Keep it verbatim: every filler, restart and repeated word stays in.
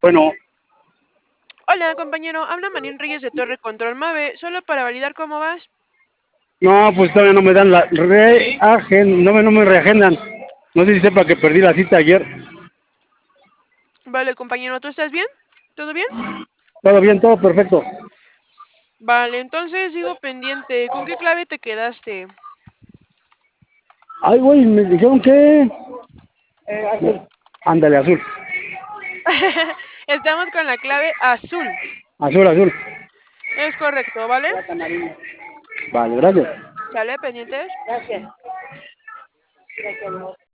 Bueno, Hola, compañero. Habla Manín Reyes de Torre Control Mave. Solo para validar cómo vas. no, pues todavía no me dan la reagen, no me, no me reagendan. No sé si sepa que perdí la cita ayer. Vale, compañero. ¿Tú estás bien? ¿Todo bien? Todo bien, todo perfecto. Vale, entonces sigo pendiente. ¿Con qué clave te quedaste? Ay, güey, me dijeron que... Ándale, azul. Estamos con la clave azul. Azul, azul. Es correcto, ¿vale? Vale, gracias. ¿Sale? ¿Pendientes?